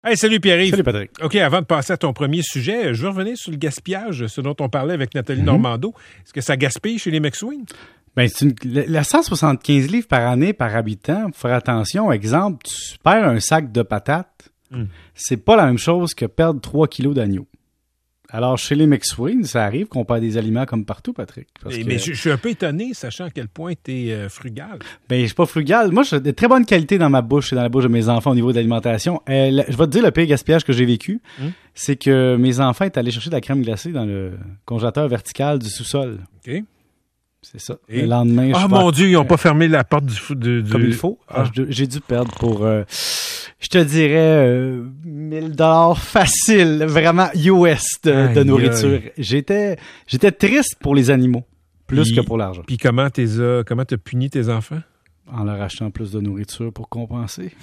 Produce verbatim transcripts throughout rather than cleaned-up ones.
Hey, salut Pierre-Yves. Salut Patrick. OK, avant de passer à ton premier sujet, je veux revenir sur le gaspillage, ce dont on parlait avec Nathalie mm-hmm. Normando. Est-ce que ça gaspille chez les McSween? Ben, c'est une, la cent soixante-quinze livres par année par habitant, faut faire attention. Exemple, tu perds un sac de patates, mm. c'est pas la même chose que perdre trois kilos d'agneau. Alors, chez les McSween, ça arrive qu'on perd des aliments comme partout, Patrick. Parce mais que, mais je, je suis un peu étonné, sachant à quel point tu es euh, frugal. Ben, je suis pas frugal. Moi, j'ai de très bonne qualité dans ma bouche et dans la bouche de mes enfants au niveau de l'alimentation. Euh, le, je vais te dire, le pire gaspillage que j'ai vécu, mm. c'est que mes enfants étaient allés chercher de la crème glacée dans le congélateur vertical du sous-sol. OK. C'est ça. Et... Le lendemain, je Ah, mon Dieu, ils n'ont pas fermé la porte du... du, du... Comme il faut. Ah. Ah, j'ai dû perdre pour... Euh, je te dirais euh, mille dollars facile, vraiment U S de, aïe, de nourriture. Aïe. J'étais j'étais triste pour les animaux, plus puis, que pour l'argent. Puis comment t'es euh, comment t'as puni tes enfants? En leur achetant plus de nourriture pour compenser.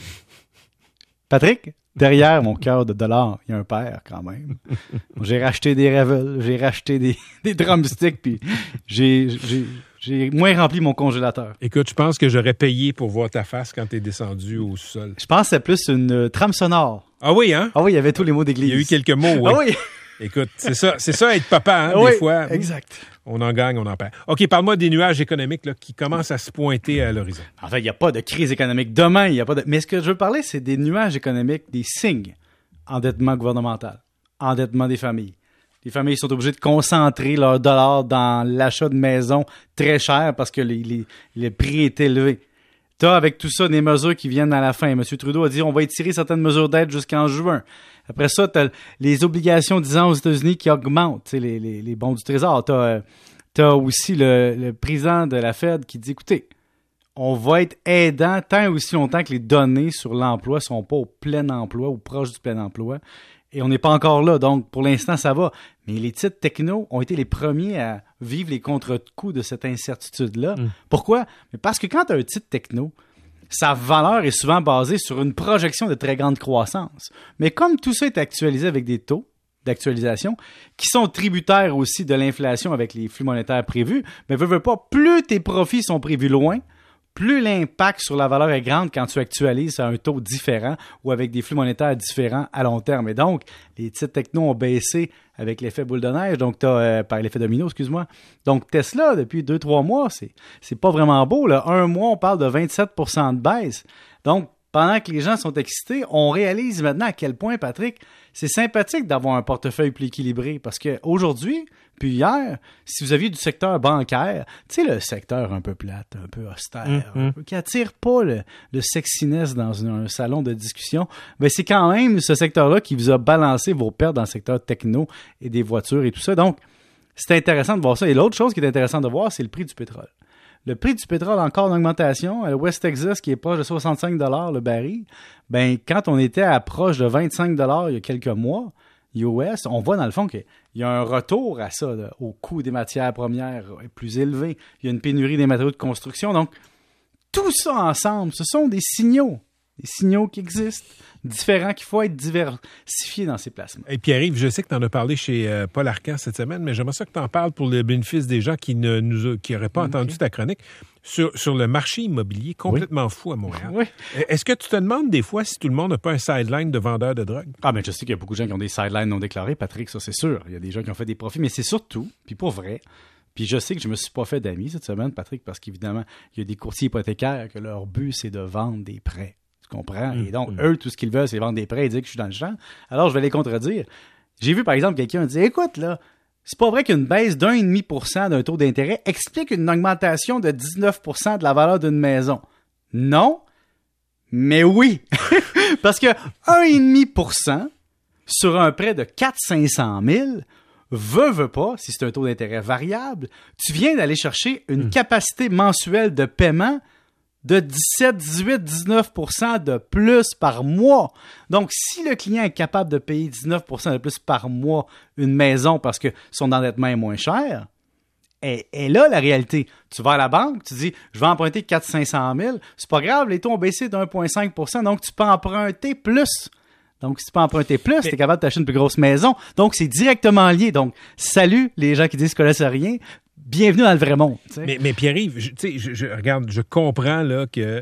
Patrick, derrière mon cœur de dollars, il y a un père quand même. J'ai racheté des ravels, j'ai racheté des, des drumsticks, puis j'ai... j'ai J'ai moins rempli mon congélateur. Écoute, je pense que j'aurais payé pour voir ta face quand t'es descendu au sol. Je pense que c'est plus une euh, trame sonore. Ah oui, hein? Ah oui, il y avait tous les mots d'église. Il y a eu quelques mots, oui. Ah oui! Écoute, c'est ça, c'est ça être papa, hein, oui, des fois. Exact. On en gagne, on en perd. OK, parle-moi des nuages économiques là, qui commencent à se pointer à l'horizon. En fait, il n'y a pas de crise économique. Demain, il n'y a pas de... Mais ce que je veux parler, c'est des nuages économiques, des signes. Endettement gouvernemental, endettement des familles. Les familles sont obligées de concentrer leurs dollars dans l'achat de maisons très chères parce que les, les, les prix est élevé. Tu as avec tout ça des mesures qui viennent à la fin. M. Trudeau a dit on va étirer certaines mesures d'aide jusqu'en juin. Après ça, tu as les obligations dix ans aux États-Unis qui augmentent, les, les, les bons du Trésor. Tu as euh, aussi le, le président de la Fed qui dit écoutez, on va être aidant tant et aussi longtemps que les données sur l'emploi ne sont pas au plein emploi ou proches du plein emploi. Et on n'est pas encore là, donc pour l'instant, ça va. Mais les titres techno ont été les premiers à vivre les contre-coups de cette incertitude-là. Mm. Pourquoi? Mais parce que quand tu as un titre techno, sa valeur est souvent basée sur une projection de très grande croissance. Mais comme tout ça est actualisé avec des taux d'actualisation qui sont tributaires aussi de l'inflation avec les flux monétaires prévus, mais veux, veux pas, plus tes profits sont prévus loin, plus l'impact sur la valeur est grande quand tu actualises à un taux différent ou avec des flux monétaires différents à long terme. Et donc, les titres techno ont baissé avec l'effet boule de neige, donc t'as, euh, par l'effet domino, excuse-moi. Donc, Tesla, depuis deux, trois mois, c'est, c'est pas vraiment beau, là. Un mois, on parle de vingt-sept pour cent de baisse. Donc, pendant que les gens sont excités, on réalise maintenant à quel point, Patrick, c'est sympathique d'avoir un portefeuille plus équilibré parce qu'aujourd'hui, puis hier, si vous aviez du secteur bancaire, tu sais, le secteur un peu plate, un peu austère, mm-hmm. un peu, qui attire pas le, le sexiness dans une, un salon de discussion, ben c'est quand même ce secteur-là qui vous a balancé vos pertes dans le secteur techno et des voitures et tout ça. Donc, c'est intéressant de voir ça. Et l'autre chose qui est intéressante de voir, c'est le prix du pétrole. Le prix du pétrole encore en augmentation. À West Texas, qui est proche de soixante-cinq dollars le baril, ben quand on était à proche de vingt-cinq dollars il y a quelques mois, U S, on voit dans le fond qu'il y a un retour à ça, là, au coût des matières premières plus élevé. Il y a une pénurie des matériaux de construction. Donc, tout ça ensemble, ce sont des signaux. Des signaux qui existent, différents, qu'il faut être diversifiés dans ces placements. Et Pierre-Yves, je sais que tu en as parlé chez euh, Paul Arcan cette semaine, mais j'aimerais ça que tu en parles pour le bénéfice des gens qui ne nous qui n'auraient pas okay. entendu ta chronique sur, sur le marché immobilier complètement oui. fou à Montréal. Oui. Est-ce que tu te demandes des fois si tout le monde n'a pas un sideline de vendeur de drogue? Ah, mais je sais qu'il y a beaucoup de gens qui ont des sidelines non déclarés, Patrick, ça c'est sûr. Il y a des gens qui ont fait des profits, mais c'est surtout, puis pour vrai, puis je sais que je me suis pas fait d'amis cette semaine, Patrick, parce qu'évidemment, il y a des courtiers hypothécaires que leur but, c'est de vendre des prêts. Tu comprends? Mmh, et donc, mmh. eux, tout ce qu'ils veulent, c'est vendre des prêts et dire que je suis dans le champ. Alors, je vais les contredire. J'ai vu, par exemple, quelqu'un dire, écoute, là, c'est pas vrai qu'une baisse d'un virgule cinq pour cent d'un taux d'intérêt explique une augmentation de dix-neuf pour cent de la valeur d'une maison. Non, mais oui. Parce que un virgule cinq pour cent sur un prêt de quatre cents à cinq cent mille, veut, veut pas, si c'est un taux d'intérêt variable, tu viens d'aller chercher une mmh. capacité mensuelle de paiement de dix-sept, dix-huit, dix-neuf pour cent de plus par mois. Donc, si le client est capable de payer dix-neuf pour cent de plus par mois une maison parce que son endettement est moins cher, et, et là, la réalité, tu vas à la banque, tu dis, je vais emprunter quatre cents à cinq cent mille, c'est pas grave, les taux ont baissé d'un virgule cinq pour cent, donc tu peux emprunter plus. Donc, si tu peux emprunter plus, tu es capable d'acheter une plus grosse maison. Donc, c'est directement lié. Donc, salut les gens qui disent qu'ils connaissent rien. Bienvenue dans le vrai monde. Mais, mais Pierre-Yves, tu sais, je, je, regarde, je comprends là que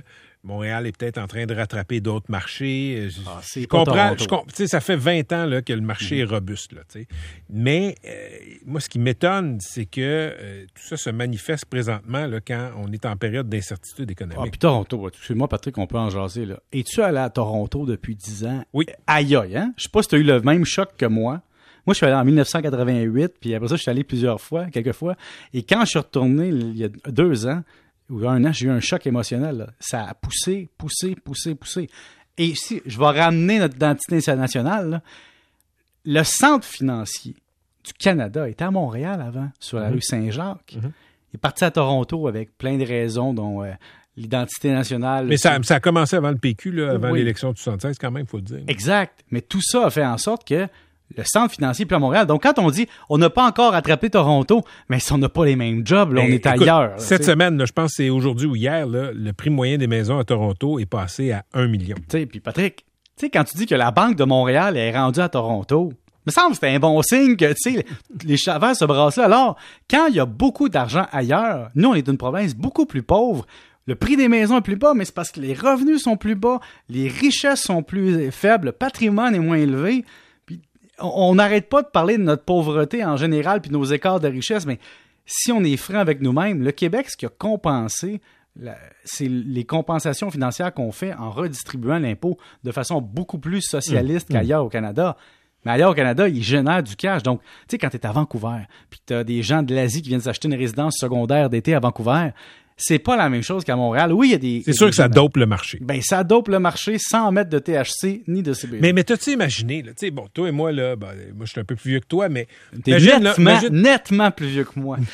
Montréal est peut-être en train de rattraper d'autres marchés. Je, ah, c'est je comprends. Tu sais, ça fait vingt ans là, que le marché mmh. est robuste. Là, mais euh, moi, ce qui m'étonne, c'est que euh, tout ça se manifeste présentement là, quand on est en période d'incertitude économique. Ah, puis Toronto, excuse-moi, Patrick, on peut en jaser. Là. Es-tu allé à Toronto depuis dix ans? Oui. Aïe, aïe, hein? Je sais pas si tu as eu le même choc que moi. Moi, je suis allé en dix-neuf cent quatre-vingt-huit, puis après ça, je suis allé plusieurs fois, quelques fois. Et quand je suis retourné il y a deux ans, ou un an, j'ai eu un choc émotionnel. Là. Ça a poussé, poussé, poussé, poussé. Et si je vais ramener notre identité nationale, là, le centre financier du Canada était à Montréal avant, sur la mm-hmm. rue Saint-Jacques. Mm-hmm. Il est parti à Toronto avec plein de raisons, dont euh, l'identité nationale. Mais ça, ça a commencé avant le P Q, là, avant oui. l'élection de soixante-seize, quand même, il faut le dire. Exact. Mais tout ça a fait en sorte que le centre financier est plus à Montréal. Donc, quand on dit on n'a pas encore attrapé Toronto, mais si on n'a pas les mêmes jobs, là, on est écoute, ailleurs. Là, cette t'sais. semaine, là, je pense que c'est aujourd'hui ou hier, là, le prix moyen des maisons à Toronto est passé à un million. Tu sais, puis Patrick, tu sais, quand tu dis que la Banque de Montréal est rendue à Toronto, il me semble que c'était un bon signe que, tu sais, les chaveurs se brassent là. Alors, quand il y a beaucoup d'argent ailleurs, nous, on est une province beaucoup plus pauvre. Le prix des maisons est plus bas, mais c'est parce que les revenus sont plus bas, les richesses sont plus faibles, le patrimoine est moins élevé. On n'arrête pas de parler de notre pauvreté en général puis nos écarts de richesse, mais si on est franc avec nous-mêmes, le Québec, ce qui a compensé, la, c'est les compensations financières qu'on fait en redistribuant l'impôt de façon beaucoup plus socialiste mmh. qu'ailleurs au Canada. Mais ailleurs au Canada, ils génèrent du cash. Donc, tu sais, quand tu es à Vancouver puis tu as des gens de l'Asie qui viennent s'acheter une résidence secondaire d'été à Vancouver, c'est pas la même chose qu'à Montréal. Oui, il y a des... C'est sûr que ça dope le marché. Ben, ça dope le marché sans mettre de T H C ni de C B D. Mais, mais t'as-tu imaginé, là, tu sais, bon, toi et moi, là, ben, moi, je suis un peu plus vieux que toi, mais... T'es imagine, nettement, là, imagine... nettement plus vieux que moi.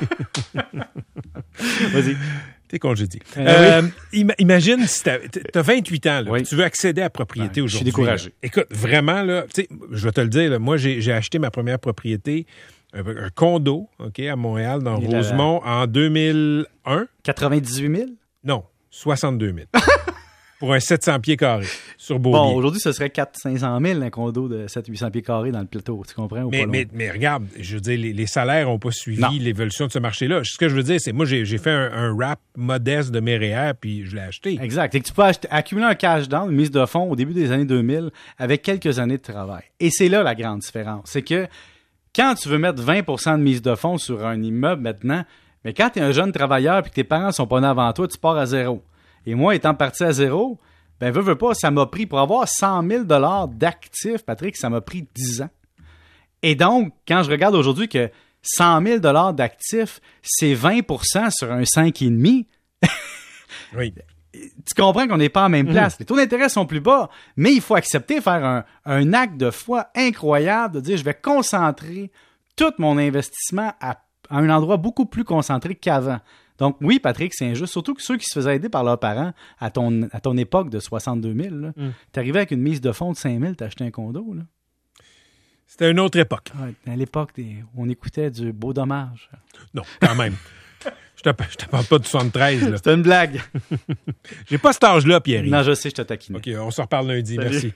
Vas-y. T'es congédié. Euh, oui. euh, imagine si t'as, t'as vingt-huit ans, là, oui. tu veux accéder à la propriété ouais, aujourd'hui. Je suis découragé. Là. Écoute, vraiment, là, tu sais, je vais te le dire, là, moi, j'ai, j'ai acheté ma première propriété, un, un condo, OK, à Montréal, dans Et Rosemont, la... en deux mille un. quatre-vingt-dix-huit mille? Non, soixante-deux mille. Pour un sept cents pieds carrés sur Beaulieu. Bon, aujourd'hui, ce serait quatre cents à cinq cents mille, un condo de sept cents à huit cents pieds carrés dans le plateau. Tu comprends? Ou mais, pas mais, mais regarde, je veux dire, les, les salaires n'ont pas suivi non. l'évolution de ce marché-là. Ce que je veux dire, c'est moi, j'ai, j'ai fait un, un wrap modeste de mes R E E R, puis je l'ai acheté. Exact. Et que tu peux acheter, accumuler un cash down, une mise de fonds au début des années deux mille avec quelques années de travail. Et c'est là la grande différence. C'est que quand tu veux mettre vingt pour cent de mise de fonds sur un immeuble maintenant, mais quand tu es un jeune travailleur et que tes parents sont pas nés avant toi, tu pars à zéro. Et moi, étant parti à zéro, ben, veux, veux pas, ça m'a pris, pour avoir cent mille dollars d'actifs, Patrick, ça m'a pris dix ans. Et donc, quand je regarde aujourd'hui que cent mille dollars d'actifs, c'est vingt pour cent sur un cinq virgule cinq. Oui. Tu comprends qu'on n'est pas en même place. Mmh. Les taux d'intérêt sont plus bas, mais il faut accepter de faire un, un acte de foi incroyable, de dire je vais concentrer tout mon investissement à, à un endroit beaucoup plus concentré qu'avant. Donc oui, Patrick, c'est injuste. Surtout que ceux qui se faisaient aider par leurs parents à ton, à ton époque de soixante-deux mille, mmh. t'arrivais avec une mise de fonds de cinq mille, t'as acheté un condo. Là. C'était une autre époque. Ouais, à l'époque, des, on écoutait du Beau Dommage. Non, quand même. Je te, je te parle pas de soixante-treize. Là. C'est une blague. J'ai pas cet âge-là, Pierre. Non, je sais, je te taquine. OK, on se reparle lundi. Salut. Merci.